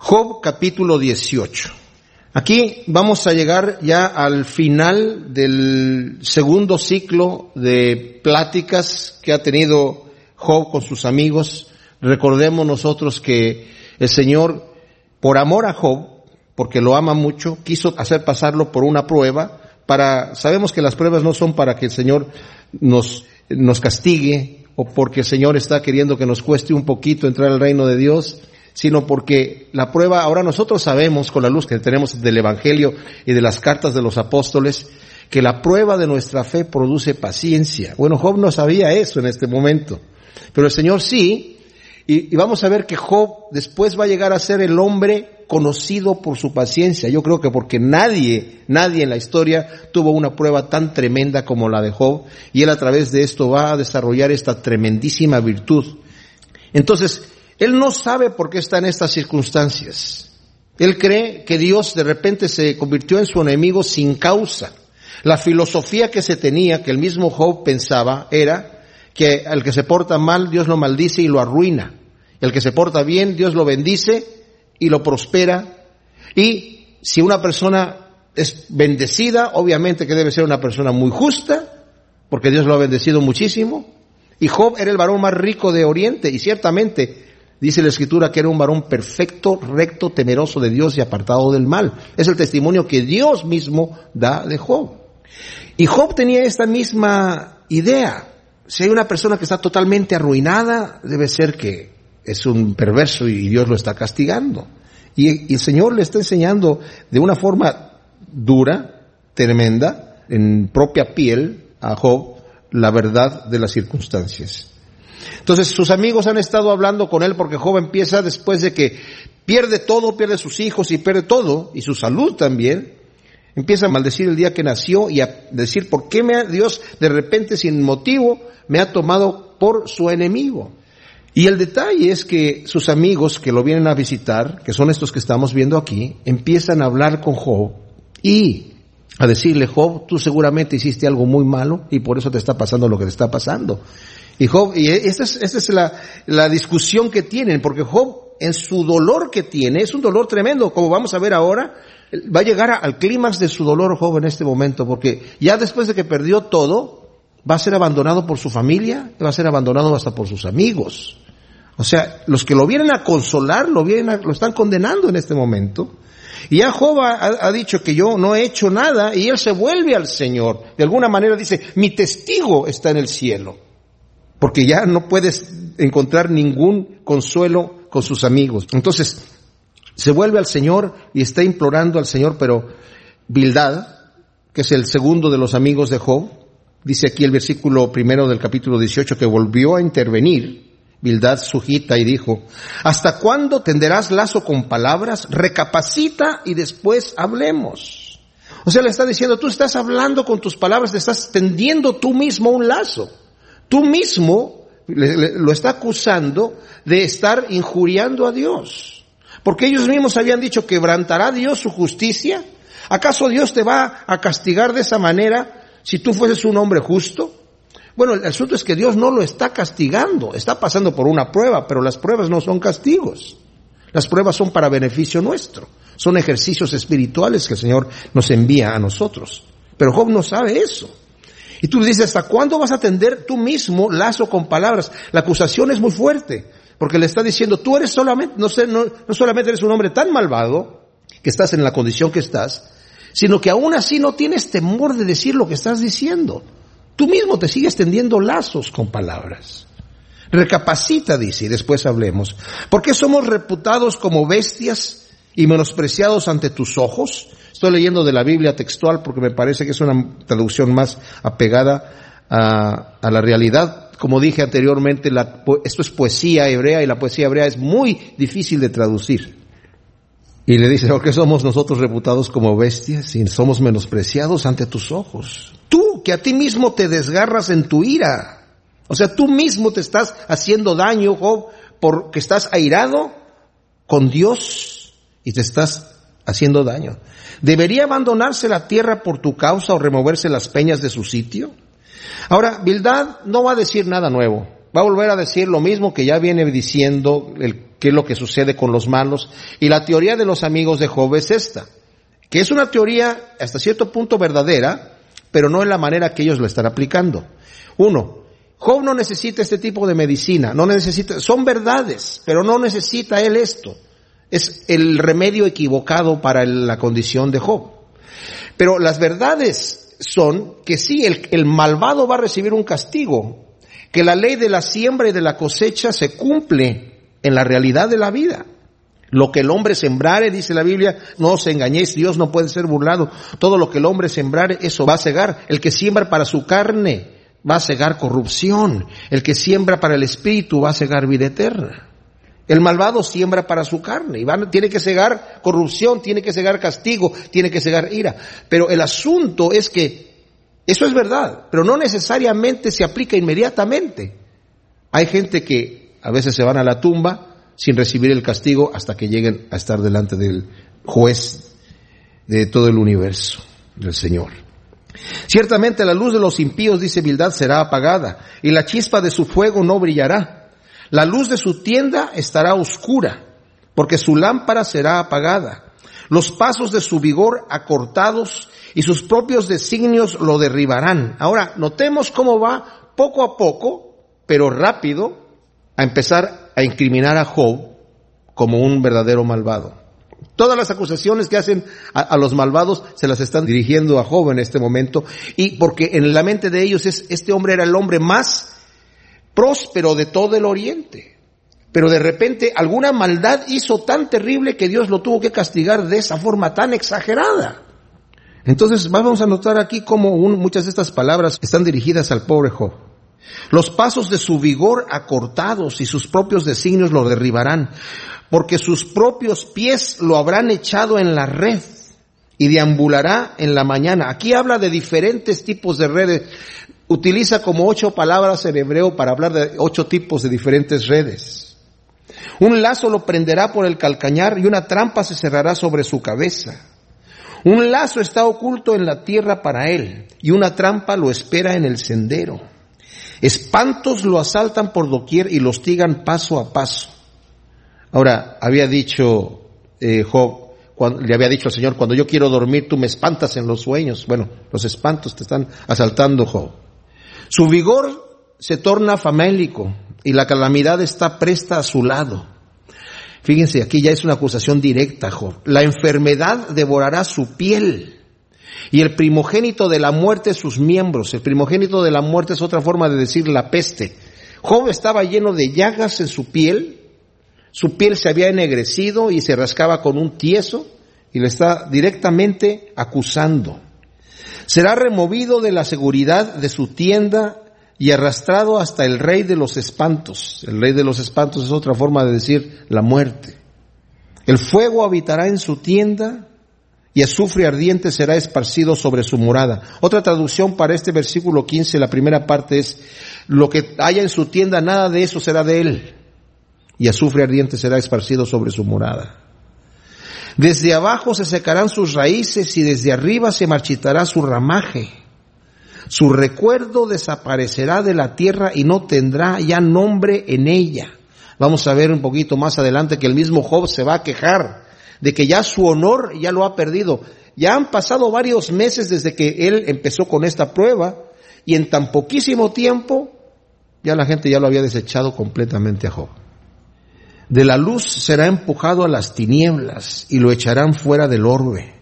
Job capítulo 18. Aquí vamos a llegar ya al final del segundo ciclo de pláticas que ha tenido Job con sus amigos. Recordemos nosotros que el Señor, por amor a Job, porque lo ama mucho, quiso hacer pasarlo por una prueba. Sabemos que las pruebas no son para que el Señor nos castigue o porque el Señor está queriendo que nos cueste un poquito entrar al reino de Dios, sino porque la prueba, ahora nosotros sabemos con la luz que tenemos del Evangelio y de las cartas de los apóstoles, que la prueba de nuestra fe produce paciencia. Bueno, Job no sabía eso en este momento, pero el Señor sí, y vamos a ver que Job después va a llegar a ser el hombre conocido por su paciencia. Yo creo que porque nadie en la historia tuvo una prueba tan tremenda como la de Job, y él a través de esto va a desarrollar esta tremendísima virtud. Entonces, él no sabe por qué está en estas circunstancias. Él cree que Dios de repente se convirtió en su enemigo sin causa. La filosofía que se tenía, que el mismo Job pensaba, era que al que se porta mal, Dios lo maldice y lo arruina. El que se porta bien, Dios lo bendice y lo prospera. Y si una persona es bendecida, obviamente que debe ser una persona muy justa, porque Dios lo ha bendecido muchísimo. Y Job era el varón más rico de Oriente, y ciertamente dice la Escritura que era un varón perfecto, recto, temeroso de Dios y apartado del mal. Es el testimonio que Dios mismo da de Job. Y Job tenía esta misma idea. Si hay una persona que está totalmente arruinada, debe ser que es un perverso y Dios lo está castigando. Y el Señor le está enseñando de una forma dura, tremenda, en propia piel a Job, la verdad de las circunstancias. Entonces sus amigos han estado hablando con él porque Job empieza, después de que pierde todo, pierde sus hijos y pierde todo, y su salud también, empieza a maldecir el día que nació y a decir, ¿por qué Dios de repente sin motivo me ha tomado por su enemigo? Y el detalle es que sus amigos que lo vienen a visitar, que son estos que estamos viendo aquí, empiezan a hablar con Job y a decirle, Job, tú seguramente hiciste algo muy malo y por eso te está pasando lo que te está pasando. Y Job, y esta es la discusión que tienen, porque Job en su dolor que tiene, es un dolor tremendo, como vamos a ver ahora, va a llegar al clímax de su dolor Job en este momento, porque ya después de que perdió todo, va a ser abandonado por su familia, va a ser abandonado hasta por sus amigos. O sea, los que lo vienen a consolar, lo están condenando en este momento. Y ya Job ha dicho que yo no he hecho nada, y él se vuelve al Señor. De alguna manera dice, mi testigo está en el cielo. Porque ya no puedes encontrar ningún consuelo con sus amigos. Entonces, se vuelve al Señor y está implorando al Señor, pero Bildad, que es el segundo de los amigos de Job, dice aquí el versículo 1 del capítulo 18, que volvió a intervenir Bildad sujita y dijo, ¿hasta cuándo tenderás lazo con palabras? Recapacita y después hablemos. O sea, le está diciendo, tú estás hablando con tus palabras, te estás tendiendo tú mismo un lazo. Tú mismo lo está acusando de estar injuriando a Dios. Porque ellos mismos habían dicho, ¿quebrantará Dios su justicia? ¿Acaso Dios te va a castigar de esa manera si tú fueses un hombre justo? Bueno, el asunto es que Dios no lo está castigando, está pasando por una prueba, pero las pruebas no son castigos. Las pruebas son para beneficio nuestro, son ejercicios espirituales que el Señor nos envía a nosotros. Pero Job no sabe eso. Y tú dices, ¿hasta cuándo vas a tender tú mismo lazo con palabras? La acusación es muy fuerte, porque le está diciendo, tú eres solamente, no solamente eres un hombre tan malvado, que estás en la condición que estás, sino que aún así no tienes temor de decir lo que estás diciendo. Tú mismo te sigues tendiendo lazos con palabras. Recapacita, dice, y después hablemos. ¿Por qué somos reputados como bestias y menospreciados ante tus ojos? Estoy leyendo de la Biblia textual porque me parece que es una traducción más apegada a la realidad. Como dije anteriormente, esto es poesía hebrea y la poesía hebrea es muy difícil de traducir. Y le dice, ¿por qué somos nosotros reputados como bestias y somos menospreciados ante tus ojos? Tú, que a ti mismo te desgarras en tu ira. O sea, tú mismo te estás haciendo daño, Job, porque estás airado con Dios y te estás haciendo daño. ¿Debería abandonarse la tierra por tu causa o removerse las peñas de su sitio? Ahora, Bildad no va a decir nada nuevo. Va a volver a decir lo mismo que ya viene diciendo el qué es lo que sucede con los malos. Y la teoría de los amigos de Job es esta, que es una teoría hasta cierto punto verdadera, pero no en la manera que ellos lo están aplicando. Uno, Job no necesita este tipo de medicina, no necesita, son verdades, pero no necesita él esto. Es el remedio equivocado para la condición de Job. Pero las verdades son que sí, el malvado va a recibir un castigo, que la ley de la siembra y de la cosecha se cumple en la realidad de la vida. Lo que el hombre sembrare, dice la Biblia, no os engañéis, Dios no puede ser burlado. Todo lo que el hombre sembrare, eso va a segar. El que siembra para su carne va a segar corrupción. El que siembra para el espíritu va a segar vida eterna. El malvado siembra para su carne y tiene que segar corrupción, tiene que segar castigo, tiene que segar ira. Pero el asunto es que eso es verdad, pero no necesariamente se aplica inmediatamente. Hay gente que a veces se van a la tumba sin recibir el castigo hasta que lleguen a estar delante del juez de todo el universo, del Señor. Ciertamente la luz de los impíos, dice Bildad, será apagada, y la chispa de su fuego no brillará. La luz de su tienda estará oscura, porque su lámpara será apagada. Los pasos de su vigor acortados, y sus propios designios lo derribarán. Ahora, notemos cómo va poco a poco, pero rápido, a empezar a incriminar a Job como un verdadero malvado. Todas las acusaciones que hacen a los malvados se las están dirigiendo a Job en este momento, y porque en la mente de ellos este hombre era el hombre más próspero de todo el oriente, pero de repente alguna maldad hizo tan terrible que Dios lo tuvo que castigar de esa forma tan exagerada. Entonces vamos a notar aquí cómo muchas de estas palabras están dirigidas al pobre Job. Los pasos de su vigor acortados, y sus propios designios lo derribarán, porque sus propios pies lo habrán echado en la red, y deambulará en la mañana. Aquí habla de diferentes tipos de redes. Utiliza como 8 palabras en hebreo para hablar de 8 tipos de diferentes redes. Un lazo lo prenderá por el calcañar, y una trampa se cerrará sobre su cabeza. Un lazo está oculto en la tierra para él, y una trampa lo espera en el sendero. Espantos lo asaltan por doquier y lo hostigan paso a paso. Ahora, había dicho Job, le había dicho al Señor, cuando yo quiero dormir, tú me espantas en los sueños. Bueno, los espantos te están asaltando, Job. Su vigor se torna famélico y la calamidad está presta a su lado. Fíjense, aquí ya es una acusación directa, Job. La enfermedad devorará su piel, y el primogénito de la muerte sus miembros. El primogénito de la muerte es otra forma de decir la peste. Job estaba lleno de llagas en su piel se había ennegrecido y se rascaba con un tieso, y le está directamente acusando. Será removido de la seguridad de su tienda y arrastrado hasta el rey de los espantos. El rey de los espantos es otra forma de decir la muerte. El fuego habitará en su tienda, y azufre ardiente será esparcido sobre su morada. Otra traducción para este versículo 15, la primera parte es: lo que haya en su tienda, nada de eso será de él, y azufre ardiente será esparcido sobre su morada. Desde abajo se secarán sus raíces, y desde arriba se marchitará su ramaje. Su recuerdo desaparecerá de la tierra y no tendrá ya nombre en ella. Vamos a ver un poquito más adelante que el mismo Job se va a quejar de que ya su honor ya lo ha perdido. Ya han pasado varios meses desde que él empezó con esta prueba, y en tan poquísimo tiempo ya la gente ya lo había desechado completamente a Job. De la luz será empujado a las tinieblas, y lo echarán fuera del orbe.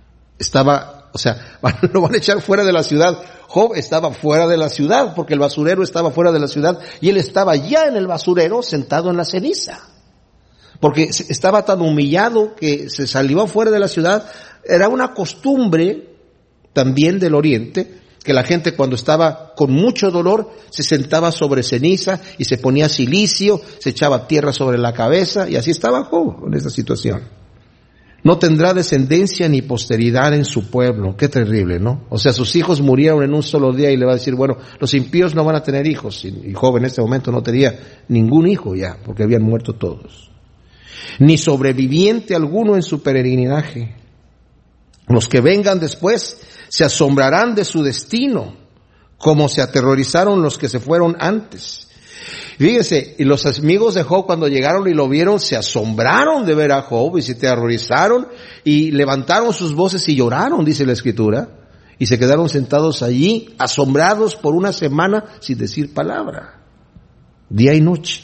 Lo van a echar fuera de la ciudad. Job estaba fuera de la ciudad, porque el basurero estaba fuera de la ciudad, y él estaba ya en el basurero sentado en la ceniza, porque estaba tan humillado que se salió fuera de la ciudad. Era una costumbre también del oriente, que la gente cuando estaba con mucho dolor se sentaba sobre ceniza y se ponía silicio, se echaba tierra sobre la cabeza, y así estaba Job en esta situación. No tendrá descendencia ni posteridad en su pueblo. Qué terrible, ¿no? O sea, sus hijos murieron en un solo día, y le va a decir, bueno, los impíos no van a tener hijos. Y Job en este momento no tenía ningún hijo ya, porque habían muerto todos. Ni sobreviviente alguno en su peregrinaje. Los que vengan después se asombrarán de su destino, como se aterrorizaron los que se fueron antes. Fíjense, y los amigos de Job cuando llegaron y lo vieron, se asombraron de ver a Job y se aterrorizaron y levantaron sus voces y lloraron, dice la Escritura, y se quedaron sentados allí, asombrados por una semana sin decir palabra, día y noche.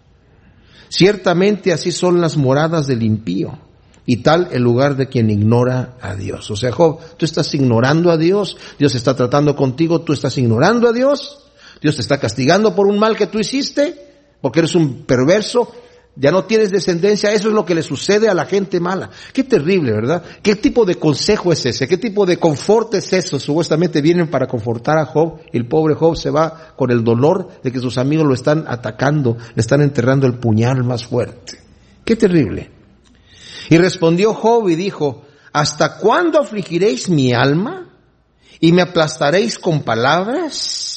Ciertamente así son las moradas del impío, y tal el lugar de quien ignora a Dios. O sea, Job, tú estás ignorando a Dios, Dios está tratando contigo, tú estás ignorando a Dios, Dios te está castigando por un mal que tú hiciste, porque eres un perverso, ya no tienes descendencia. Eso es lo que le sucede a la gente mala. Qué terrible, ¿verdad? ¿Qué tipo de consejo es ese? ¿Qué tipo de confort es eso? Supuestamente vienen para confortar a Job, y el pobre Job se va con el dolor de que sus amigos lo están atacando, le están enterrando el puñal más fuerte. Qué terrible. Y respondió Job y dijo: ¿hasta cuándo afligiréis mi alma y me aplastaréis con palabras?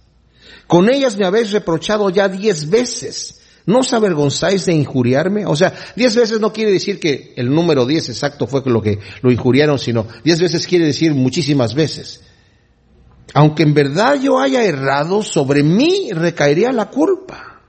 Con ellas me habéis reprochado ya 10 veces. ¿No os avergonzáis de injuriarme? O sea, 10 veces no quiere decir que el número 10 exacto fue lo que lo injuriaron, sino 10 veces quiere decir muchísimas veces. Aunque en verdad yo haya errado, sobre mí recaería la culpa.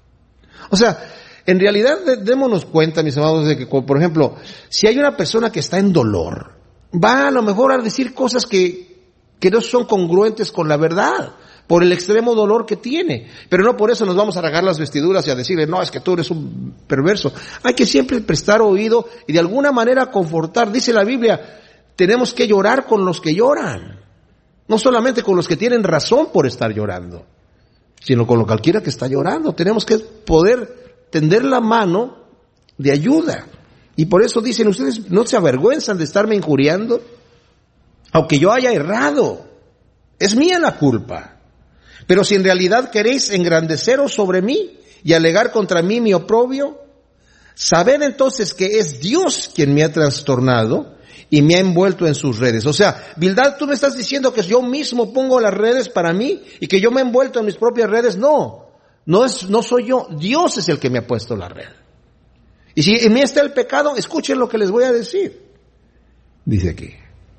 O sea, en realidad démonos cuenta, mis amados, de que, por ejemplo, si hay una persona que está en dolor, va a lo mejor a decir cosas que no son congruentes con la verdad, por el extremo dolor que tiene. Pero no por eso nos vamos a rasgar las vestiduras y a decirle: no, es que tú eres un perverso. Hay que siempre prestar oído y de alguna manera confortar. Dice la Biblia, tenemos que llorar con los que lloran. No solamente con los que tienen razón por estar llorando, sino con cualquiera que está llorando. Tenemos que poder tender la mano de ayuda. Y por eso dicen: ustedes no se avergüenzan de estarme injuriando, aunque yo haya errado. Es mía la culpa. Pero si en realidad queréis engrandeceros sobre mí y alegar contra mí mi oprobio, sabed entonces que es Dios quien me ha trastornado y me ha envuelto en sus redes. O sea, Bildad, tú me estás diciendo que yo mismo pongo las redes para mí y que yo me he envuelto en mis propias redes. No soy yo. Dios es el que me ha puesto la red. Y si en mí está el pecado, escuchen lo que les voy a decir. Dice aquí: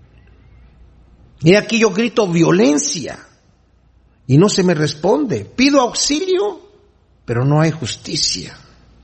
y aquí yo grito violencia y no se me responde. Pido auxilio, pero no hay justicia.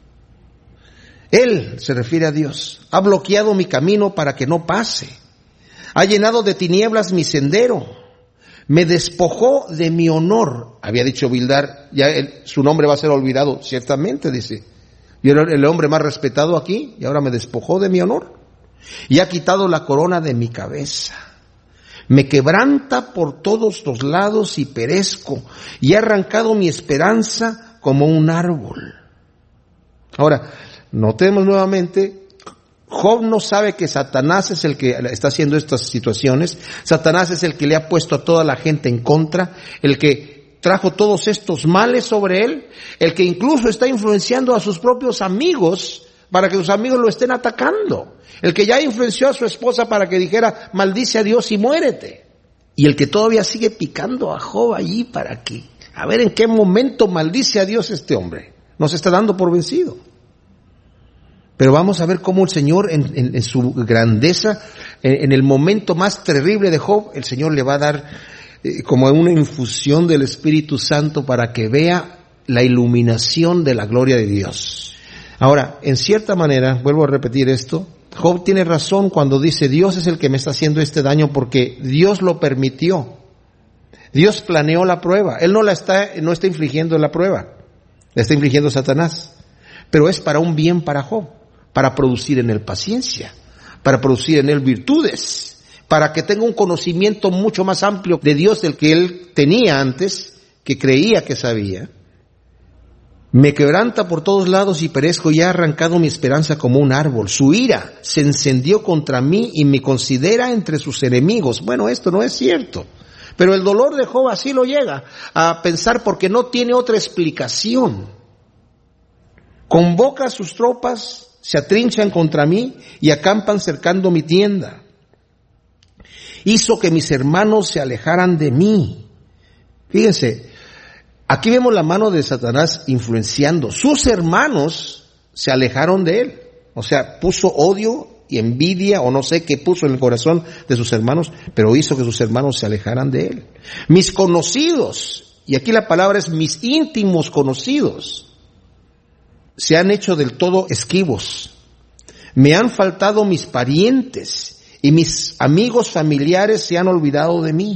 Él, se refiere a Dios, ha bloqueado mi camino para que no pase. Ha llenado de tinieblas mi sendero. Me despojó de mi honor. Había dicho Bildad, ya su nombre va a ser olvidado, ciertamente, dice. Yo era el hombre más respetado aquí y ahora me despojó de mi honor. Y ha quitado la corona de mi cabeza. Me quebranta por todos los lados y perezco, y ha arrancado mi esperanza como un árbol. Ahora, notemos nuevamente, Job no sabe que Satanás es el que está haciendo estas situaciones. Satanás es el que le ha puesto a toda la gente en contra, el que trajo todos estos males sobre él, el que incluso está influenciando a sus propios amigos para que sus amigos lo estén atacando. El que ya influenció a su esposa para que dijera: maldice a Dios y muérete. Y el que todavía sigue picando a Job allí para que, a ver en qué momento maldice a Dios este hombre. No se está dando por vencido. Pero vamos a ver cómo el Señor en su grandeza, en el momento más terrible de Job, el Señor le va a dar como una infusión del Espíritu Santo para que vea la iluminación de la gloria de Dios. Ahora, en cierta manera, vuelvo a repetir esto, Job tiene razón cuando dice: Dios es el que me está haciendo este daño porque Dios lo permitió. Dios planeó la prueba. Él no está infligiendo la prueba, la está infligiendo Satanás. Pero es para un bien para Job, para producir en él paciencia, para producir en él virtudes, para que tenga un conocimiento mucho más amplio de Dios del que él tenía antes, que creía que sabía. Me quebranta por todos lados y perezco, y ha arrancado mi esperanza como un árbol. Su ira se encendió contra mí y me considera entre sus enemigos. Bueno, esto no es cierto. Pero el dolor de Job así lo llega a pensar porque no tiene otra explicación. Convoca a sus tropas, se atrinchan contra mí y acampan cercando mi tienda. Hizo que mis hermanos se alejaran de mí. Fíjense, aquí vemos la mano de Satanás influenciando. Sus hermanos se alejaron de él. O sea, puso odio y envidia, o no sé qué puso en el corazón de sus hermanos, pero hizo que sus hermanos se alejaran de él. Mis conocidos y aquí la palabra es mis íntimos conocidos, se han hecho del todo esquivos. Me han faltado mis parientes y mis amigos familiares se han olvidado de mí.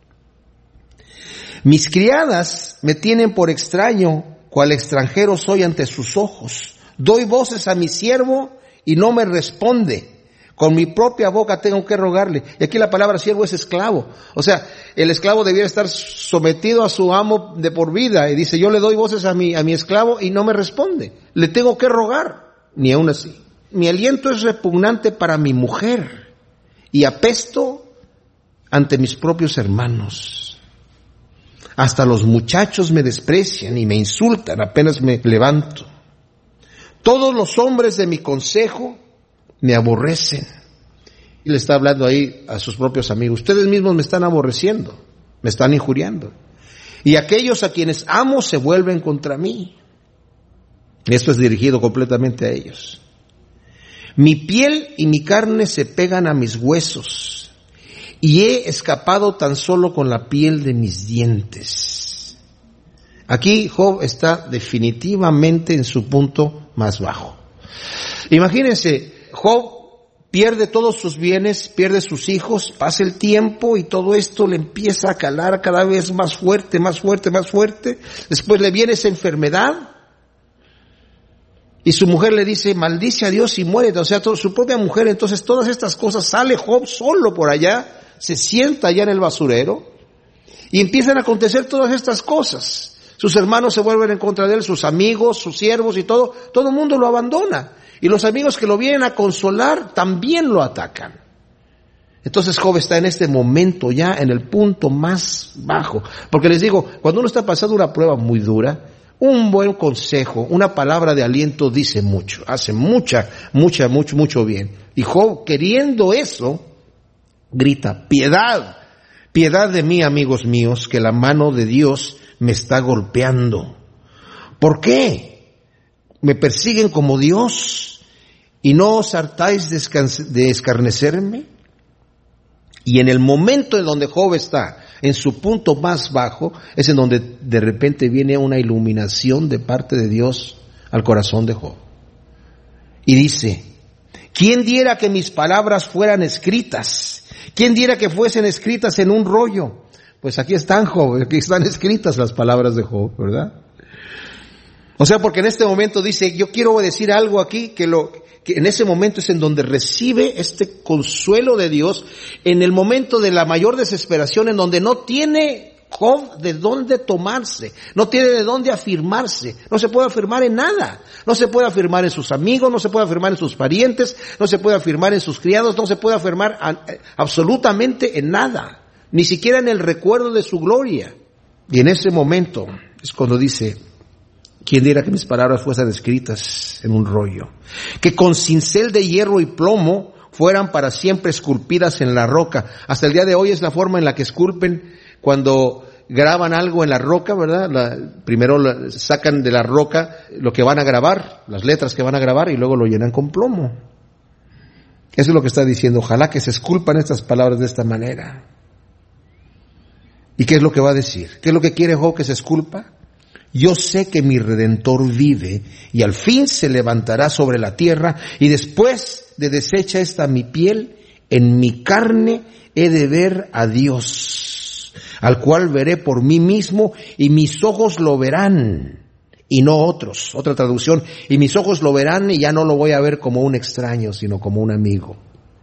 Mis criadas me tienen por extraño, cual extranjero soy ante sus ojos. Doy voces a mi siervo y no me responde. Con mi propia boca tengo que rogarle. Y aquí la palabra siervo es esclavo. O sea, el esclavo debiera estar sometido a su amo de por vida. Y dice, yo le doy voces a mi esclavo y no me responde. Le tengo que rogar. Ni aún así. Mi aliento es repugnante para mi mujer. Y apesto ante mis propios hermanos. Hasta los muchachos me desprecian y me insultan apenas me levanto. Todos los hombres de mi consejo me aborrecen. Y le está hablando ahí a sus propios amigos. Ustedes mismos me están aborreciendo, me están injuriando. Y aquellos a quienes amo se vuelven contra mí. Esto es dirigido completamente a ellos. Mi piel y mi carne se pegan a mis huesos. Y he escapado tan solo con la piel de mis dientes. Aquí Job está definitivamente en su punto más bajo. Imagínense, Job pierde todos sus bienes, pierde sus hijos, pasa el tiempo y todo esto le empieza a calar cada vez más fuerte, más fuerte, más fuerte. Después le viene esa enfermedad y su mujer le dice, maldice a Dios y muérete. O sea, su propia mujer, entonces todas estas cosas, sale Job solo por allá, se sienta allá en el basurero y empiezan a acontecer todas estas cosas. Sus hermanos se vuelven en contra de él, sus amigos, sus siervos y todo el mundo lo abandona. Y los amigos que lo vienen a consolar también lo atacan. Entonces Job está en este momento ya en el punto más bajo. Porque les digo, cuando uno está pasando una prueba muy dura, un buen consejo, una palabra de aliento dice mucho, hace mucho bien. Y Job, queriendo eso, grita, piedad, piedad de mí, amigos míos, que la mano de Dios me está golpeando. ¿Por qué? Me persiguen como Dios y no os hartáis de escarnecerme. Y en el momento en donde Job está en su punto más bajo, es en donde de repente viene una iluminación de parte de Dios al corazón de Job. Y dice, ¿quién diera que mis palabras fueran escritas? ¿Quién diera que fuesen escritas en un rollo? Pues aquí están, Job, aquí están escritas las palabras de Job, ¿verdad? O sea, porque en este momento dice, yo quiero decir algo aquí, que en ese momento es en donde recibe este consuelo de Dios, en el momento de la mayor desesperación, en donde no tiene Job de dónde tomarse, no tiene de dónde afirmarse, no se puede afirmar en nada, no se puede afirmar en sus amigos, no se puede afirmar en sus parientes, no se puede afirmar en sus criados, no se puede afirmar absolutamente en nada, ni siquiera en el recuerdo de su gloria. Y en ese momento es cuando dice, ¿quién diera que mis palabras fuesen escritas en un rollo? Que con cincel de hierro y plomo fueran para siempre esculpidas en la roca. Hasta el día de hoy es la forma en la que esculpen cuando graban algo en la roca, ¿verdad? Primero sacan de la roca lo que van a grabar, las letras que van a grabar, y luego lo llenan con plomo. Eso es lo que está diciendo. Ojalá que se esculpan estas palabras de esta manera. ¿Y qué es lo que va a decir? ¿Qué es lo que quiere Job que se esculpa? Yo sé que mi Redentor vive y al fin se levantará sobre la tierra, y después de deshecha esta mi piel, en mi carne he de ver a Dios, al cual veré por mí mismo, y mis ojos lo verán y no otros. Otra traducción, y mis ojos lo verán y ya no lo voy a ver como un extraño, sino como un amigo.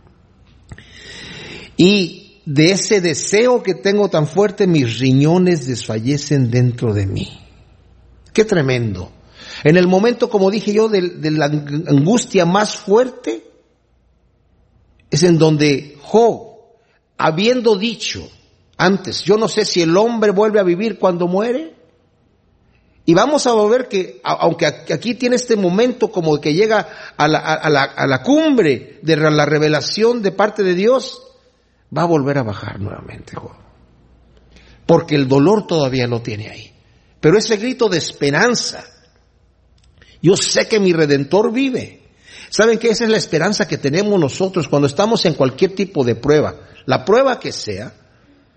Y de ese deseo que tengo tan fuerte, mis riñones desfallecen dentro de mí. ¡Qué tremendo! En el momento, como dije yo, de la angustia más fuerte, es en donde Job, habiendo dicho antes, yo no sé si el hombre vuelve a vivir cuando muere, y vamos a ver que, aunque aquí tiene este momento como que llega a la cumbre de la revelación de parte de Dios, va a volver a bajar nuevamente Job, porque el dolor todavía lo tiene ahí. Pero ese grito de esperanza, yo sé que mi Redentor vive. ¿Saben qué? Esa es la esperanza que tenemos nosotros cuando estamos en cualquier tipo de prueba, la prueba que sea.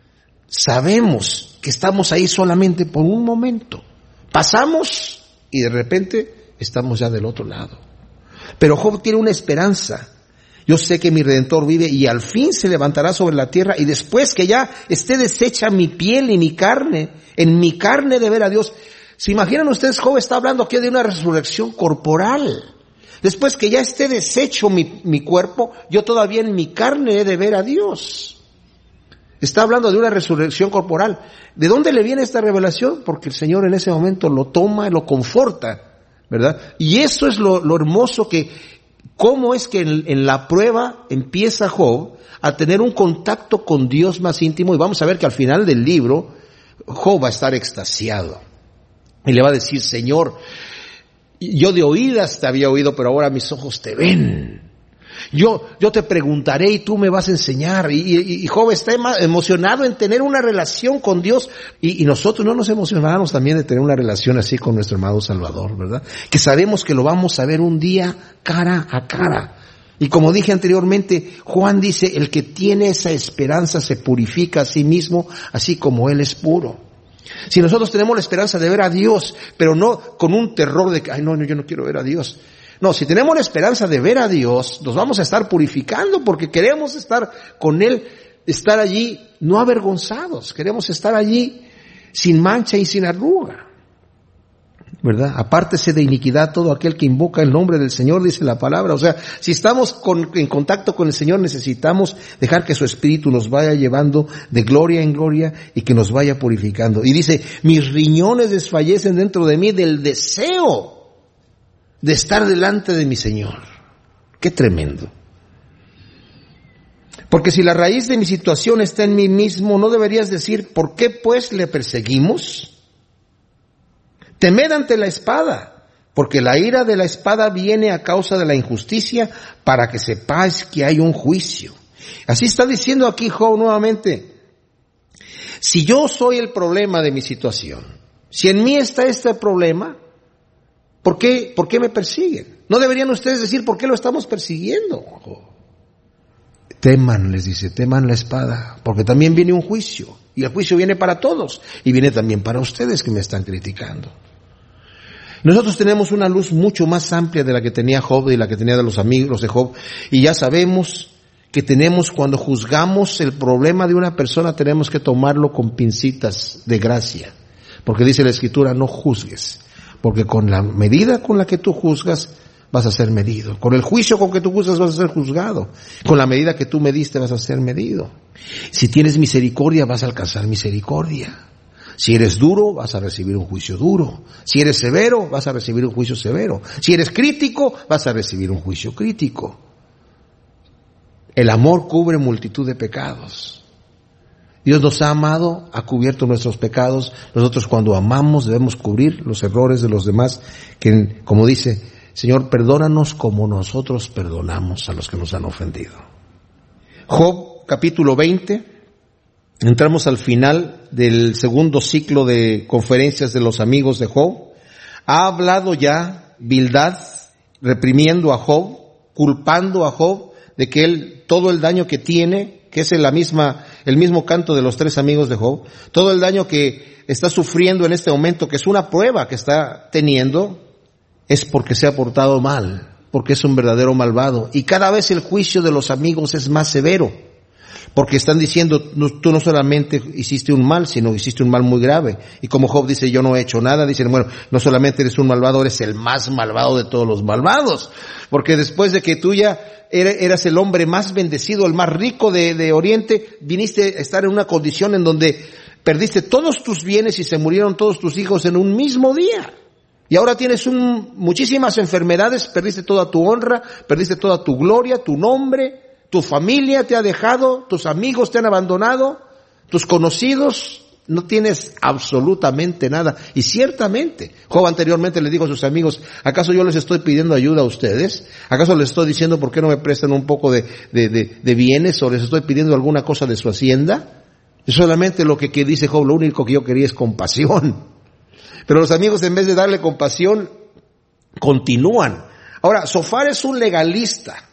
sabemos que estamos ahí solamente por un momento. Pasamos y de repente estamos ya del otro lado. Pero Job tiene una esperanza. Yo sé que mi Redentor vive y al fin se levantará sobre la tierra, y después que ya esté deshecha mi piel y mi carne, en mi carne de ver a Dios. ¿Se imaginan ustedes? Job está hablando aquí de una resurrección corporal. Después que ya esté deshecho mi cuerpo, yo todavía en mi carne he de ver a Dios. Está hablando de una resurrección corporal. ¿De dónde le viene esta revelación? Porque el Señor en ese momento lo toma y lo conforta, ¿verdad? Y eso es lo hermoso, que cómo es que en la prueba empieza Job a tener un contacto con Dios más íntimo, y vamos a ver que al final del libro Job va a estar extasiado y le va a decir: Señor, yo de oídas te había oído, pero ahora mis ojos te ven. Yo te preguntaré y tú me vas a enseñar. Y Job está emocionado en tener una relación con Dios. Y nosotros no nos emocionamos también de tener una relación así con nuestro amado Salvador, ¿verdad? Que sabemos que lo vamos a ver un día cara a cara. Y como dije anteriormente, Juan dice: el que tiene esa esperanza se purifica a sí mismo, así como Él es puro. Si nosotros tenemos la esperanza de ver a Dios, pero no con un terror de que, ay, no, yo no quiero ver a Dios. No, si tenemos la esperanza de ver a Dios, nos vamos a estar purificando porque queremos estar con Él, estar allí no avergonzados, queremos estar allí sin mancha y sin arruga, ¿verdad? Apártese de iniquidad todo aquel que invoca el nombre del Señor, dice la palabra. O sea, si estamos en contacto con el Señor, necesitamos dejar que su Espíritu nos vaya llevando de gloria en gloria y que nos vaya purificando. Y dice: mis riñones desfallecen dentro de mí del deseo de estar delante de mi Señor. Qué tremendo. Porque si la raíz de mi situación está en mí mismo, ¿no deberías decir: ¿por qué pues le perseguimos? Temed ante la espada, porque la ira de la espada viene a causa de la injusticia, para que sepáis que hay un juicio. Así está diciendo aquí Job nuevamente: si yo soy el problema de mi situación, si en mí está este problema, ¿por qué me persiguen? ¿No deberían ustedes decir: ¿por qué lo estamos persiguiendo? Teman, les dice, teman la espada, porque también viene un juicio. Y el juicio viene para todos, y viene también para ustedes que me están criticando. Nosotros tenemos una luz mucho más amplia de la que tenía Job y la que tenía de los amigos de Job, y ya sabemos que cuando juzgamos el problema de una persona, tenemos que tomarlo con pincitas de gracia, porque dice la Escritura: no juzgues, porque con la medida con la que tú juzgas vas a ser medido, con el juicio con que tú juzgas vas a ser juzgado, con la medida que tú mediste vas a ser medido. Si tienes misericordia vas a alcanzar misericordia. Si eres duro, vas a recibir un juicio duro. Si eres severo, vas a recibir un juicio severo. Si eres crítico, vas a recibir un juicio crítico. El amor cubre multitud de pecados. Dios nos ha amado, ha cubierto nuestros pecados. Nosotros, cuando amamos, debemos cubrir los errores de los demás, que, como dice: Señor, perdónanos como nosotros perdonamos a los que nos han ofendido. Job, capítulo 20. Entramos al final del segundo ciclo de conferencias de los amigos de Job. Ha hablado ya Bildad, reprimiendo a Job, culpando a Job de que él, todo el daño que tiene, que es el mismo canto de los tres amigos de Job, todo el daño que está sufriendo en este momento, que es una prueba que está teniendo, es porque se ha portado mal, porque es un verdadero malvado. Y cada vez el juicio de los amigos es más severo, porque están diciendo: tú no solamente hiciste un mal, sino hiciste un mal muy grave. Y como Job dice: yo no he hecho nada, dicen: bueno, no solamente eres un malvado, eres el más malvado de todos los malvados. Porque después de que tú ya eras el hombre más bendecido, el más rico de Oriente, viniste a estar en una condición en donde perdiste todos tus bienes y se murieron todos tus hijos en un mismo día. Y ahora tienes muchísimas enfermedades, perdiste toda tu honra, perdiste toda tu gloria, tu nombre. Tu familia te ha dejado, tus amigos te han abandonado, tus conocidos, no tienes absolutamente nada. Y ciertamente, Job anteriormente le dijo a sus amigos: ¿acaso yo les estoy pidiendo ayuda a ustedes? ¿Acaso les estoy diciendo por qué no me prestan un poco de bienes, o les estoy pidiendo alguna cosa de su hacienda? Y solamente lo que dice Job: lo único que yo quería es compasión. Pero los amigos, en vez de darle compasión, continúan. Ahora, Zofar es un legalista.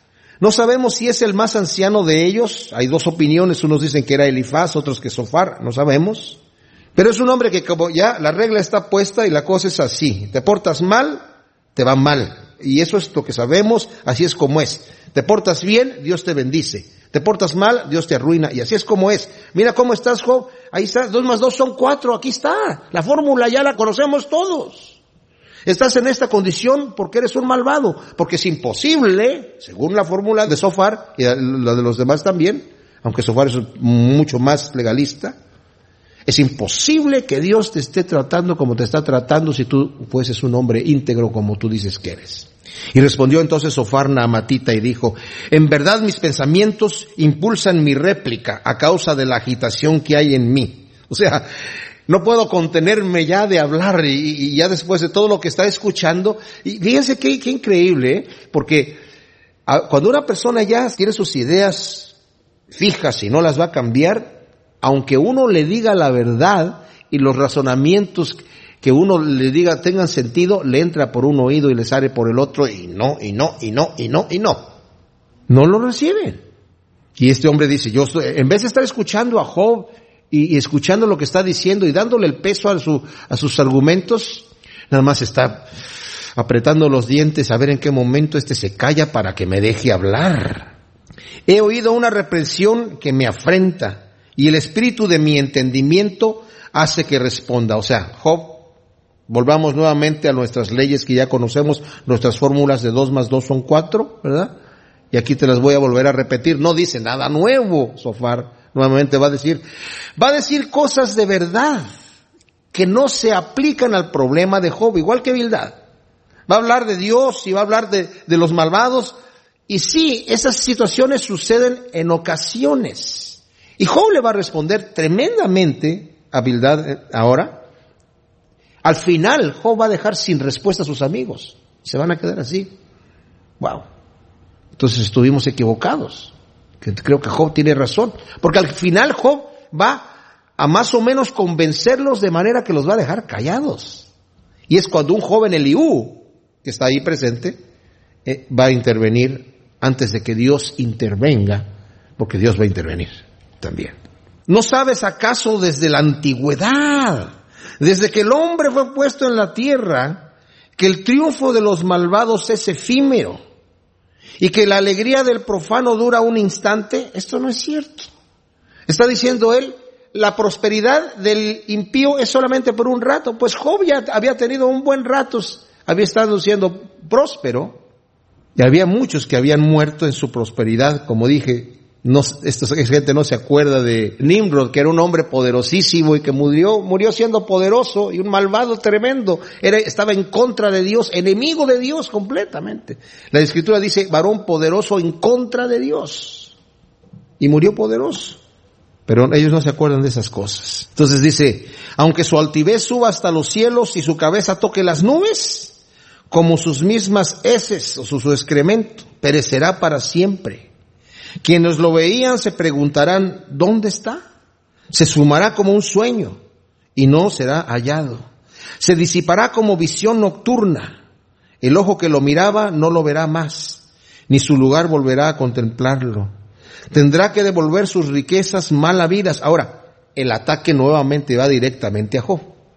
No sabemos si es el más anciano de ellos. Hay dos opiniones. Unos dicen que era Elifaz, otros que Sofar. No sabemos. Pero es un hombre que como ya la regla está puesta y la cosa es así. Te portas mal, te va mal. Y eso es lo que sabemos. Así es como es. Te portas bien, Dios te bendice. Te portas mal, Dios te arruina. Y así es como es. Mira cómo estás, Job. Ahí está. 2 más 2 son 4. Aquí está. La fórmula ya la conocemos todos. Estás en esta condición porque eres un malvado, porque es imposible, según la fórmula de Sofar y la de los demás también, aunque Sofar es mucho más legalista, es imposible que Dios te esté tratando como te está tratando si tú fueses un hombre íntegro como tú dices que eres. Y respondió entonces Sofar Naamatita y dijo, en verdad mis pensamientos impulsan mi réplica a causa de la agitación que hay en mí. O sea, no puedo contenerme ya de hablar y ya después de todo lo que está escuchando. Y fíjense qué increíble, porque cuando una persona ya tiene sus ideas fijas y no las va a cambiar, aunque uno le diga la verdad y los razonamientos que uno le diga tengan sentido, le entra por un oído y le sale por el otro y no. No lo reciben. Y este hombre dice, yo estoy, en vez de estar escuchando a Job, y escuchando lo que está diciendo y dándole el peso a sus argumentos, nada más está apretando los dientes a ver en qué momento se calla para que me deje hablar. He oído una reprensión que me afrenta y el espíritu de mi entendimiento hace que responda. O sea, Job, volvamos nuevamente a nuestras leyes que ya conocemos, nuestras fórmulas de 2 más 2 son 4, ¿verdad? Y aquí te las voy a volver a repetir. No dice nada nuevo, Sofar. Nuevamente va a decir cosas de verdad que no se aplican al problema de Job, igual que Bildad. Va a hablar de Dios y va a hablar de los malvados. Y sí, esas situaciones suceden en ocasiones. Y Job le va a responder tremendamente a Bildad ahora. Al final, Job va a dejar sin respuesta a sus amigos. Se van a quedar así. Wow. Entonces estuvimos equivocados. Creo que Job tiene razón, porque al final Job va a más o menos convencerlos de manera que los va a dejar callados. Y es cuando un joven Eliú, que está ahí presente, va a intervenir antes de que Dios intervenga, porque Dios va a intervenir también. ¿No sabes acaso desde la antigüedad, desde que el hombre fue puesto en la tierra, que el triunfo de los malvados es efímero? Y que la alegría del profano dura un instante. Esto no es cierto. Está diciendo él, la prosperidad del impío es solamente por un rato. Pues Job ya había tenido un buen rato, había estado siendo próspero. Y había muchos que habían muerto en su prosperidad. Como dije, esta gente no se acuerda de Nimrod, que era un hombre poderosísimo y que murió siendo poderoso y un malvado tremendo. Estaba en contra de Dios, enemigo de Dios completamente. La Escritura dice, varón poderoso en contra de Dios. Y murió poderoso. Pero ellos no se acuerdan de esas cosas. Entonces dice, aunque su altivez suba hasta los cielos y su cabeza toque las nubes, como sus mismas heces o su excremento, perecerá para siempre. Quienes lo veían se preguntarán, ¿dónde está? Se esfumará como un sueño y no será hallado. Se disipará como visión nocturna. El ojo que lo miraba no lo verá más, ni su lugar volverá a contemplarlo. Tendrá que devolver sus riquezas mal habidas. Ahora, el ataque nuevamente va directamente a Job.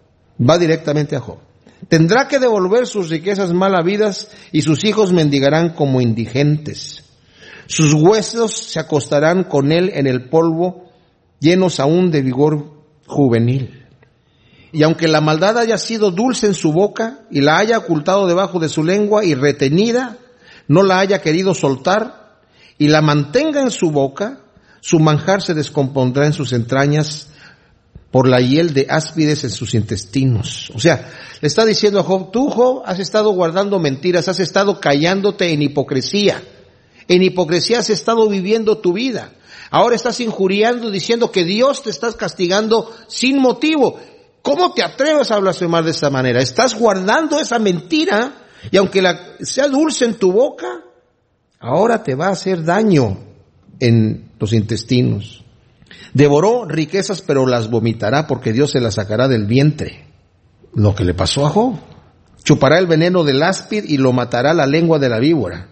Tendrá que devolver sus riquezas mal habidas y sus hijos mendigarán como indigentes. Sus huesos se acostarán con él en el polvo, llenos aún de vigor juvenil. Y aunque la maldad haya sido dulce en su boca y la haya ocultado debajo de su lengua y retenida, no la haya querido soltar y la mantenga en su boca, su manjar se descompondrá en sus entrañas por la hiel de áspides en sus intestinos. O sea, le está diciendo a Job, tú Job has estado guardando mentiras, has estado callándote en hipocresía. En hipocresía has estado viviendo tu vida. Ahora estás injuriando, diciendo que Dios te está castigando sin motivo. ¿Cómo te atreves a blasfemar de esa manera? Estás guardando esa mentira y aunque sea dulce en tu boca, ahora te va a hacer daño en los intestinos. Devoró riquezas, pero las vomitará porque Dios se las sacará del vientre. Lo que le pasó a Job. Chupará el veneno del áspid y lo matará la lengua de la víbora.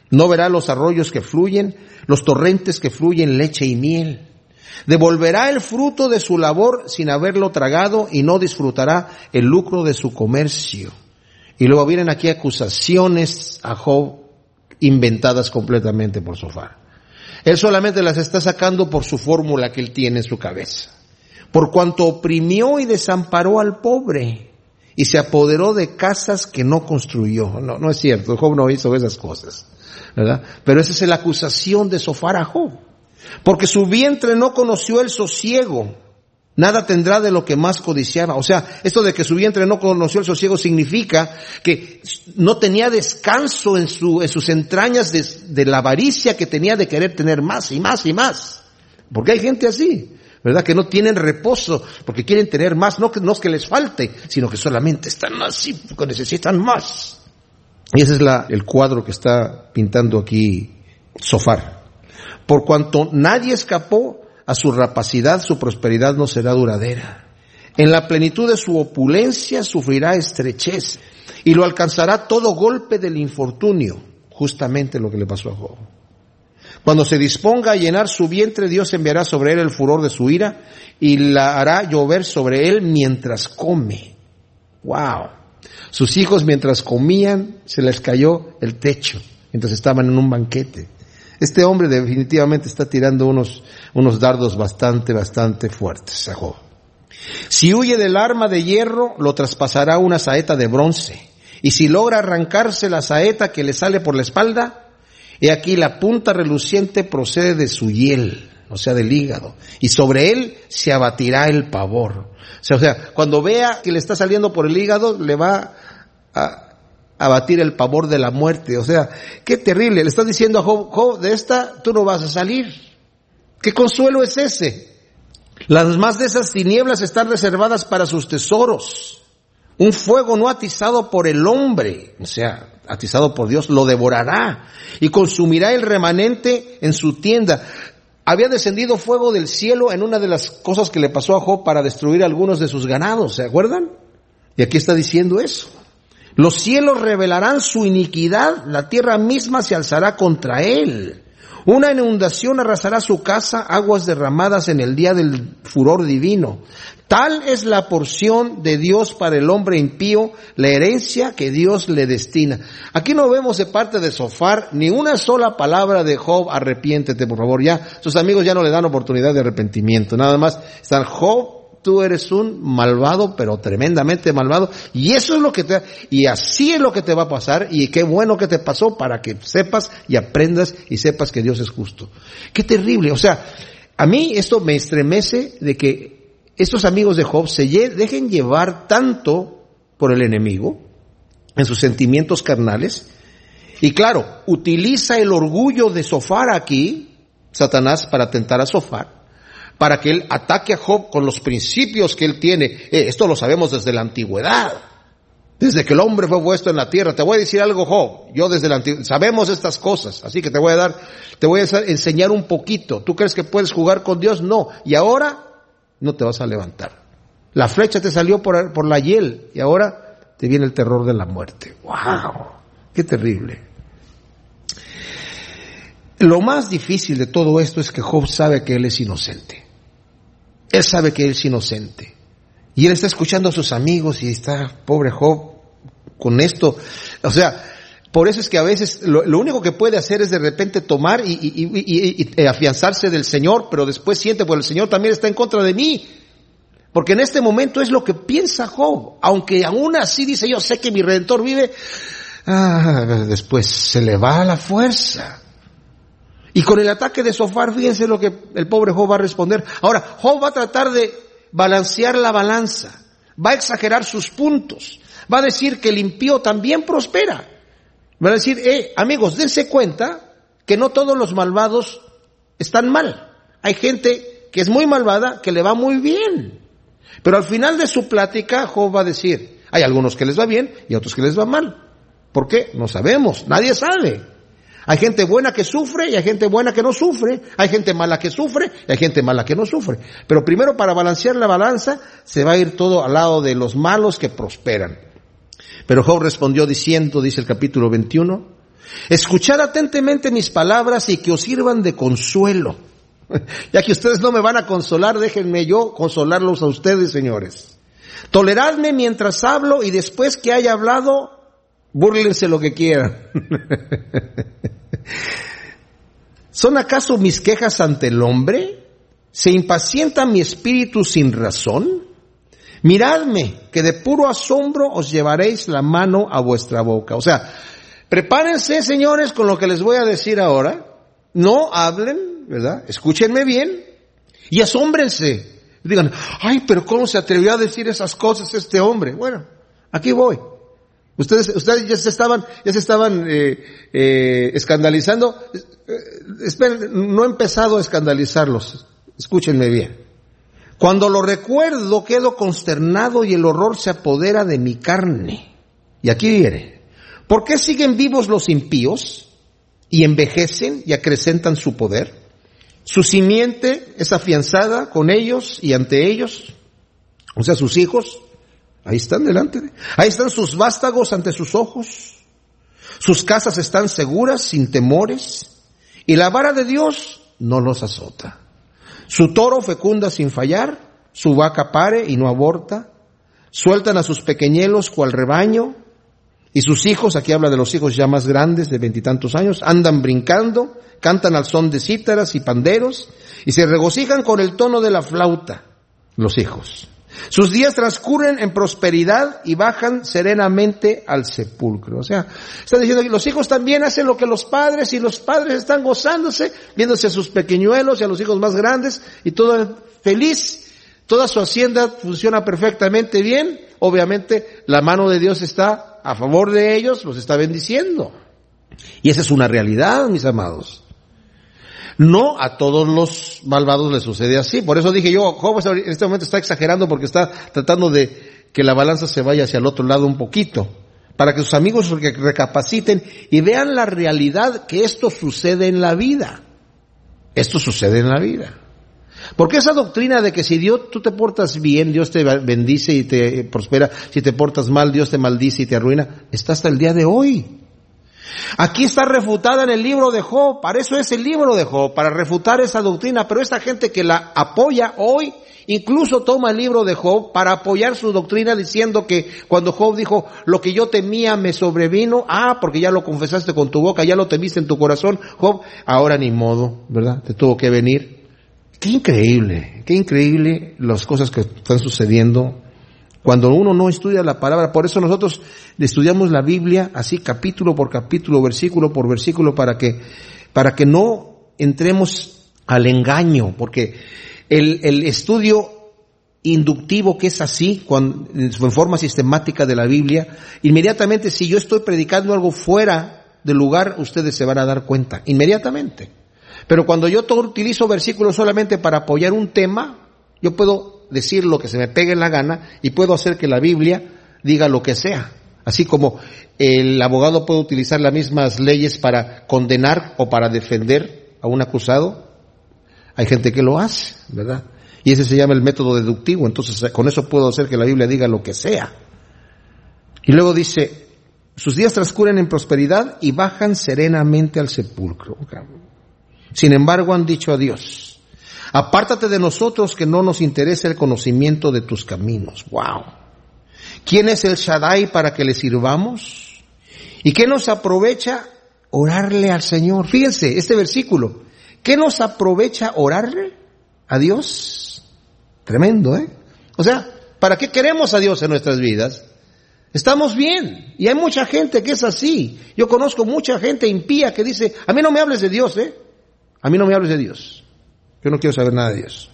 No verá los arroyos que fluyen, los torrentes que fluyen leche y miel. Devolverá el fruto de su labor sin haberlo tragado y no disfrutará el lucro de su comercio. Y luego vienen aquí acusaciones a Job inventadas completamente por Zofar. Él solamente las está sacando por su fórmula que él tiene en su cabeza. Por cuanto oprimió y desamparó al pobre y se apoderó de casas que no construyó. No es cierto, Job no hizo esas cosas, ¿verdad? Pero esa es la acusación de Zofar a Job. Porque su vientre no conoció el sosiego, nada tendrá de lo que más codiciaba. O sea, esto de que su vientre no conoció el sosiego significa que no tenía descanso en sus entrañas de la avaricia que tenía de querer tener más y más y más. Porque hay gente así, ¿verdad? Que no tienen reposo porque quieren tener más, no es que les falte, sino que solamente están así porque necesitan más. Y ese es el cuadro que está pintando aquí Zofar. Por cuanto nadie escapó a su rapacidad, su prosperidad no será duradera. En la plenitud de su opulencia sufrirá estrechez y lo alcanzará todo golpe del infortunio, justamente lo que le pasó a Job. Cuando se disponga a llenar su vientre, Dios enviará sobre él el furor de su ira y la hará llover sobre él mientras come. ¡Wow! Sus hijos mientras comían se les cayó el techo, mientras estaban en un banquete. Este hombre definitivamente está tirando unos dardos bastante fuertes a Job. Si huye del arma de hierro, lo traspasará una saeta de bronce. Y si logra arrancarse la saeta que le sale por la espalda, he aquí la punta reluciente procede de su hiel, o sea, del hígado. Y sobre él se abatirá el pavor. O sea, cuando vea que le está saliendo por el hígado, le va a abatir el pavor de la muerte. O sea, qué terrible. Le estás diciendo a Job, Job, de esta tú no vas a salir. ¿Qué consuelo es ese? Las más de esas tinieblas están reservadas para sus tesoros. Un fuego no atizado por el hombre, o sea, atizado por Dios, lo devorará y consumirá el remanente en su tienda. Había descendido fuego del cielo en una de las cosas que le pasó a Job para destruir algunos de sus ganados, ¿se acuerdan? Y aquí está diciendo eso. Los cielos revelarán su iniquidad, la tierra misma se alzará contra él. Una inundación arrasará su casa, aguas derramadas en el día del furor divino. Tal es la porción de Dios para el hombre impío, la herencia que Dios le destina. Aquí no vemos de parte de Zofar ni una sola palabra de Job, arrepiéntete por favor. Ya sus amigos ya no le dan oportunidad de arrepentimiento. Nada más están, Job, tú eres un malvado, pero tremendamente malvado, y eso es lo que y así es lo que te va a pasar, y qué bueno que te pasó para que sepas y aprendas y sepas que Dios es justo. Qué terrible. O sea, a mí esto me estremece de que estos amigos de Job se dejen llevar tanto por el enemigo en sus sentimientos carnales, y claro, utiliza el orgullo de Zofar aquí, Satanás, para tentar a Zofar, para que él ataque a Job con los principios que él tiene. Esto lo sabemos desde la antigüedad. Desde que el hombre fue puesto en la tierra. Te voy a decir algo, Job. Yo desde la antigüedad, sabemos estas cosas. Así que te voy a enseñar un poquito. ¿Tú crees que puedes jugar con Dios? No. Y ahora no te vas a levantar. La flecha te salió por la hiel. Y ahora te viene el terror de la muerte. ¡Wow! ¡Qué terrible! Lo más difícil de todo esto es que Job sabe que él es inocente. Él sabe que él es inocente. Y él está escuchando a sus amigos y está, pobre Job, con esto. O sea, por eso es que a veces lo único que puede hacer es de repente tomar y afianzarse del Señor, pero después siente, pues el Señor también está en contra de mí. Porque en este momento es lo que piensa Job. Aunque aún así dice, yo sé que mi Redentor vive, después se le va la fuerza. Y con el ataque de Zofar, fíjense lo que el pobre Job va a responder. Ahora, Job va a tratar de balancear la balanza. Va a exagerar sus puntos. Va a decir que el impío también prospera. Va a decir, amigos, dense cuenta que no todos los malvados están mal. Hay gente que es muy malvada, que le va muy bien. Pero al final de su plática, Job va a decir, hay algunos que les va bien y otros que les va mal. ¿Por qué? No sabemos, nadie sabe. Hay gente buena que sufre y hay gente buena que no sufre. Hay gente mala que sufre y hay gente mala que no sufre. Pero primero, para balancear la balanza, se va a ir todo al lado de los malos que prosperan. Pero Job respondió diciendo, dice el capítulo 21, Escuchad atentamente mis palabras y que os sirvan de consuelo. Ya que ustedes no me van a consolar, déjenme yo consolarlos a ustedes, señores. Toleradme mientras hablo y después que haya hablado, búrlense lo que quieran. ¿Son acaso mis quejas ante el hombre? ¿Se impacienta mi espíritu sin razón? Miradme, que de puro asombro os llevaréis la mano a vuestra boca. O sea, prepárense, señores, con lo que les voy a decir ahora. No hablen, ¿verdad? Escúchenme bien y asómbrense. Digan, ay, pero ¿cómo se atrevió a decir esas cosas este hombre? Bueno, aquí voy. Ustedes ya se estaban escandalizando. Esperen, no he empezado a escandalizarlos. Escúchenme bien. Cuando lo recuerdo, quedo consternado y el horror se apodera de mi carne. Y aquí viene. ¿Por qué siguen vivos los impíos y envejecen y acrecentan su poder? Su simiente es afianzada con ellos y ante ellos, o sea, sus hijos, ahí están delante. Ahí están sus vástagos ante sus ojos. Sus casas están seguras, sin temores, y la vara de Dios no los azota. Su toro fecunda sin fallar, su vaca pare y no aborta. Sueltan a sus pequeñuelos cual rebaño, y sus hijos, aquí habla de los hijos ya más grandes, de 20 y tantos años, andan brincando, cantan al son de cítaras y panderos, y se regocijan con el tono de la flauta, los hijos. Sus días transcurren en prosperidad y bajan serenamente al sepulcro. O sea, está diciendo que los hijos también hacen lo que los padres, y los padres están gozándose, viéndose a sus pequeñuelos y a los hijos más grandes, y todo feliz. Toda su hacienda funciona perfectamente bien. Obviamente, la mano de Dios está a favor de ellos, los está bendiciendo. Y esa es una realidad, mis amados. No a todos los malvados les sucede así. Por eso dije yo, Job en este momento está exagerando porque está tratando de que la balanza se vaya hacia el otro lado un poquito, para que sus amigos recapaciten y vean la realidad que esto sucede en la vida. Esto sucede en la vida. Porque esa doctrina de que si tú te portas bien, Dios te bendice y te prospera, si te portas mal, Dios te maldice y te arruina, está hasta el día de hoy. Aquí está refutada en el libro de Job, para eso es el libro de Job, para refutar esa doctrina, pero esta gente que la apoya hoy, incluso toma el libro de Job para apoyar su doctrina diciendo que cuando Job dijo, lo que yo temía me sobrevino, porque ya lo confesaste con tu boca, ya lo temiste en tu corazón, Job, ahora ni modo, ¿verdad? Te tuvo que venir. Qué increíble las cosas que están sucediendo cuando uno no estudia la palabra. Por eso nosotros estudiamos la Biblia así capítulo por capítulo, versículo por versículo, para que no entremos al engaño, porque el estudio inductivo que es así, en forma sistemática de la Biblia, inmediatamente si yo estoy predicando algo fuera del lugar, ustedes se van a dar cuenta, inmediatamente. Pero cuando yo utilizo versículos solamente para apoyar un tema, yo puedo decir lo que se me pegue en la gana y puedo hacer que la Biblia diga lo que sea. Así como el abogado puede utilizar las mismas leyes para condenar o para defender a un acusado, hay gente que lo hace, ¿verdad? Y ese se llama el método deductivo. Entonces con eso puedo hacer que la Biblia diga lo que sea. Y luego dice, sus días transcurren en prosperidad y bajan serenamente al sepulcro. Sin embargo han dicho a Dios, apártate de nosotros que no nos interesa el conocimiento de tus caminos. ¡Wow! ¿Quién es el Shaddai para que le sirvamos? ¿Y qué nos aprovecha orarle al Señor? Fíjense, este versículo. ¿Qué nos aprovecha orarle a Dios? Tremendo, ¿eh? O sea, ¿para qué queremos a Dios en nuestras vidas? Estamos bien. Y hay mucha gente que es así. Yo conozco mucha gente impía que dice, a mí no me hables de Dios, ¿eh? A mí no me hables de Dios. Yo no quiero saber nada de Dios.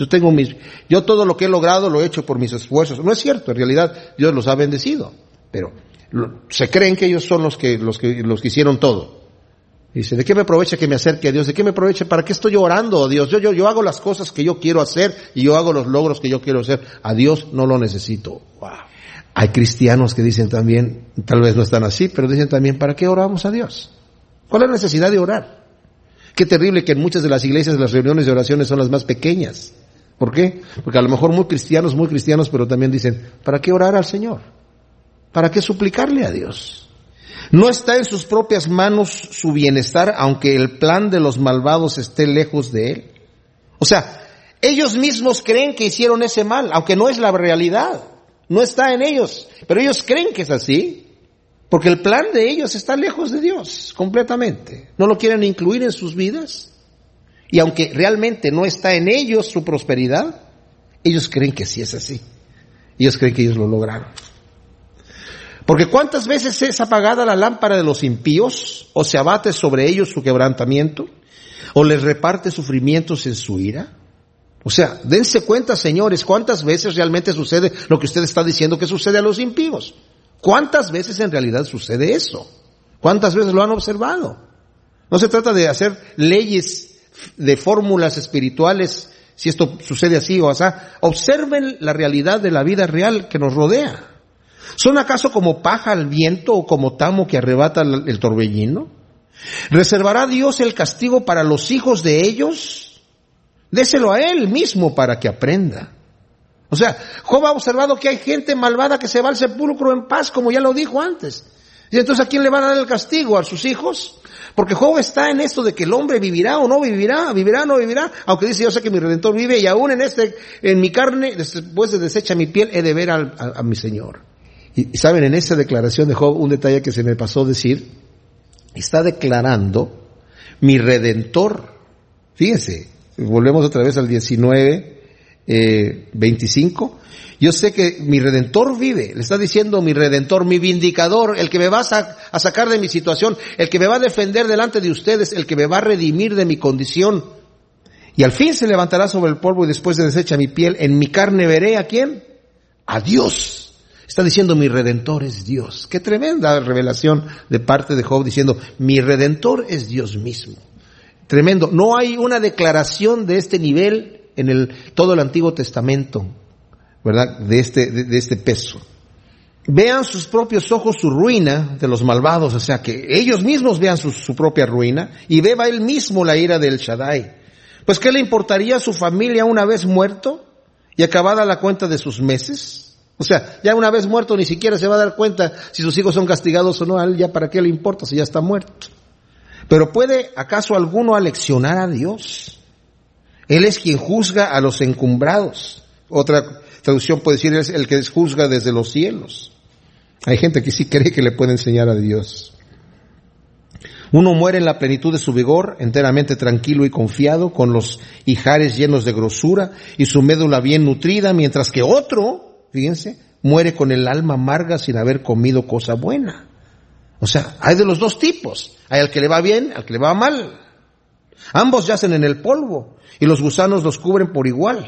Yo todo lo que he logrado lo he hecho por mis esfuerzos. No es cierto, en realidad Dios los ha bendecido. Pero se creen que ellos son los que hicieron todo. Dice, ¿de qué me aprovecha que me acerque a Dios? ¿De qué me aprovecha? ¿Para qué estoy orando a Dios? Yo hago las cosas que yo quiero hacer y yo hago los logros que yo quiero hacer. A Dios no lo necesito. Wow. Hay cristianos que dicen también, tal vez no están así, pero dicen también, ¿para qué oramos a Dios? ¿Cuál es la necesidad de orar? Qué terrible que en muchas de las iglesias las reuniones de oraciones son las más pequeñas. ¿Por qué? Porque a lo mejor muy cristianos, pero también dicen, ¿para qué orar al Señor? ¿Para qué suplicarle a Dios? No está en sus propias manos su bienestar, aunque el plan de los malvados esté lejos de él. O sea, ellos mismos creen que hicieron ese mal, aunque no es la realidad. No está en ellos, pero ellos creen que es así, porque el plan de ellos está lejos de Dios, completamente. No lo quieren incluir en sus vidas. Y aunque realmente no está en ellos su prosperidad, ellos creen que sí es así. Ellos creen que ellos lo lograron. Porque ¿cuántas veces es apagada la lámpara de los impíos? ¿O se abate sobre ellos su quebrantamiento? ¿O les reparte sufrimientos en su ira? O sea, dense cuenta, señores, ¿cuántas veces realmente sucede lo que usted está diciendo que sucede a los impíos? ¿Cuántas veces en realidad sucede eso? ¿Cuántas veces lo han observado? No se trata de hacer leyes de fórmulas espirituales, si esto sucede así o así. Observen la realidad de la vida real que nos rodea. ¿Son acaso como paja al viento o como tamo que arrebata el torbellino? ¿Reservará Dios el castigo para los hijos de ellos? Déselo a Él mismo para que aprenda. O sea, Job ha observado que hay gente malvada que se va al sepulcro en paz, como ya lo dijo antes. Y entonces, ¿a quién le van a dar el castigo? ¿A sus hijos? Porque Job está en esto de que el hombre vivirá o no vivirá, vivirá o no vivirá, aunque dice, yo sé que mi Redentor vive y aún en mi carne, después de deshecha mi piel, he de ver a mi Señor. Y saben, en esa declaración de Job, un detalle que se me pasó decir, está declarando mi Redentor. Fíjense, volvemos otra vez al 19:25. Yo sé que mi Redentor vive. Le está diciendo mi Redentor, mi vindicador, el que me va a sacar de mi situación, el que me va a defender delante de ustedes, el que me va a redimir de mi condición. Y al fin se levantará sobre el polvo y después de deshecha mi piel, en mi carne veré ¿a quién? A Dios. Está diciendo mi Redentor es Dios. Qué tremenda revelación de parte de Job diciendo mi Redentor es Dios mismo. Tremendo. No hay una declaración de este nivel en todo el Antiguo Testamento, ¿verdad? De este peso. Vean sus propios ojos su ruina de los malvados, o sea que ellos mismos vean su propia ruina y beba él mismo la ira del Shaddai. Pues ¿qué le importaría a su familia una vez muerto y acabada la cuenta de sus meses? O sea, ya una vez muerto ni siquiera se va a dar cuenta si sus hijos son castigados o no, a él ya para qué le importa si ya está muerto. Pero ¿puede acaso alguno aleccionar a Dios? Él es quien juzga a los encumbrados. Otra traducción puede decir es el que juzga desde los cielos. Hay gente que sí cree que le puede enseñar a Dios. Uno muere en la plenitud de su vigor, enteramente tranquilo y confiado, con los ijares llenos de grosura y su médula bien nutrida, mientras que otro, fíjense, muere con el alma amarga sin haber comido cosa buena. O sea, hay de los dos tipos. Hay al que le va bien, al que le va mal. Ambos yacen en el polvo y los gusanos los cubren por igual.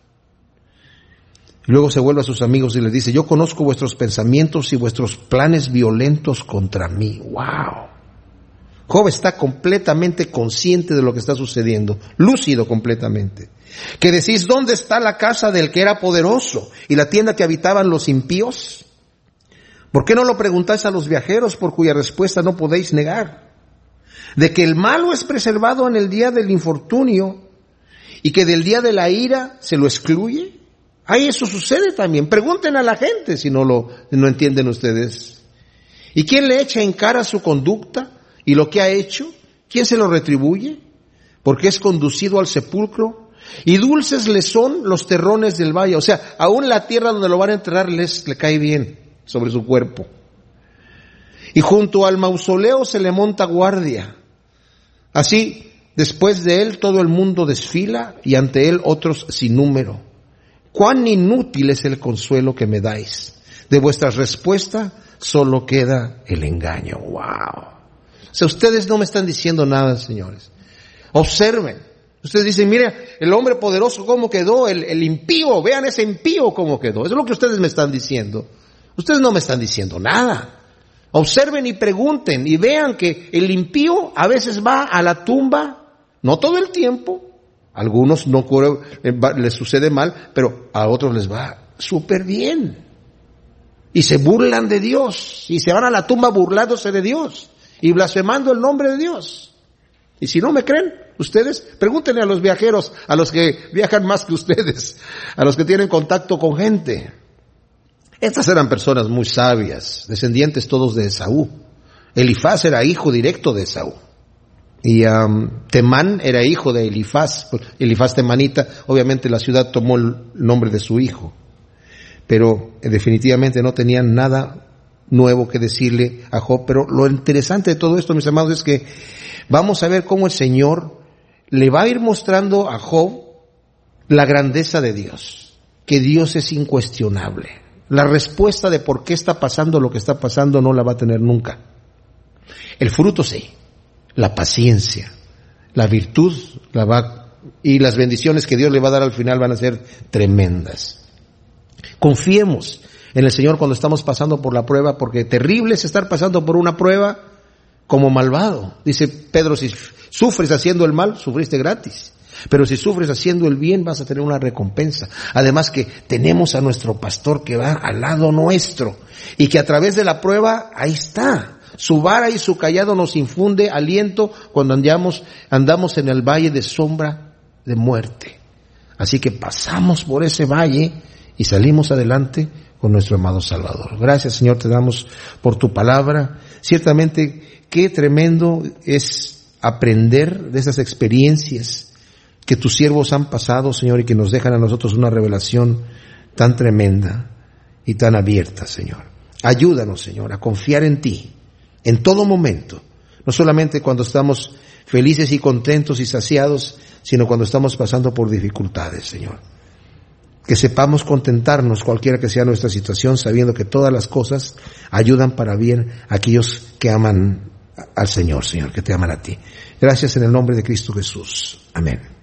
Y luego se vuelve a sus amigos y les dice, yo conozco vuestros pensamientos y vuestros planes violentos contra mí. ¡Wow! Job está completamente consciente de lo que está sucediendo, lúcido completamente. Que decís, ¿dónde está la casa del que era poderoso y la tienda que habitaban los impíos? ¿Por qué no lo preguntáis a los viajeros por cuya respuesta no podéis negar? De que el malo es preservado en el día del infortunio y que del día de la ira se lo excluye. Ahí eso sucede también. Pregunten a la gente si no entienden ustedes. ¿Y quién le echa en cara su conducta y lo que ha hecho? ¿Quién se lo retribuye? Porque es conducido al sepulcro. Y dulces le son los terrones del valle. O sea, aún la tierra donde lo van a enterrar le cae bien sobre su cuerpo. Y junto al mausoleo se le monta guardia. Así, después de él todo el mundo desfila y ante él otros sin número. Cuán inútil es el consuelo que me dais. De vuestra respuesta solo queda el engaño. ¡Wow! O sea, ustedes no me están diciendo nada, señores. Observen. Ustedes dicen, mira, el hombre poderoso cómo quedó, el impío, vean ese impío cómo quedó. Eso es lo que ustedes me están diciendo. Ustedes no me están diciendo nada. Observen y pregunten y vean que el impío a veces va a la tumba, no todo el tiempo. Algunos no les sucede mal, pero a otros les va súper bien. Y se burlan de Dios, y se van a la tumba burlándose de Dios, y blasfemando el nombre de Dios. Y si no me creen, ustedes, pregúntenle a los viajeros, a los que viajan más que ustedes, a los que tienen contacto con gente. Estas eran personas muy sabias, descendientes todos de Esaú. Elifaz era hijo directo de Esaú. Y Temán era hijo de Elifaz. Elifaz temanita, obviamente la ciudad tomó el nombre de su hijo. Pero definitivamente no tenían nada nuevo que decirle a Job. Pero lo interesante de todo esto, mis amados, es que vamos a ver cómo el Señor le va a ir mostrando a Job la grandeza de Dios, que Dios es incuestionable. La respuesta de por qué está pasando lo que está pasando no la va a tener nunca. El fruto sí, la paciencia, la virtud y las bendiciones que Dios le va a dar al final van a ser tremendas. Confiemos en el Señor cuando estamos pasando por la prueba, porque terrible es estar pasando por una prueba como malvado. Dice Pedro, si sufres haciendo el mal, sufriste gratis. Pero si sufres haciendo el bien, vas a tener una recompensa. Además que tenemos a nuestro pastor que va al lado nuestro y que a través de la prueba, ahí está. Su vara y su cayado nos infunde aliento cuando andamos en el valle de sombra de muerte. Así que pasamos por ese valle y salimos adelante con nuestro amado Salvador. Gracias, Señor, te damos por tu palabra. Ciertamente, qué tremendo es aprender de esas experiencias que tus siervos han pasado, Señor, y que nos dejan a nosotros una revelación tan tremenda y tan abierta, Señor. Ayúdanos, Señor, a confiar en ti en todo momento, no solamente cuando estamos felices y contentos y saciados, sino cuando estamos pasando por dificultades, Señor. Que sepamos contentarnos cualquiera que sea nuestra situación, sabiendo que todas las cosas ayudan para bien a aquellos que aman al Señor, Señor, que te aman a ti. Gracias en el nombre de Cristo Jesús. Amén.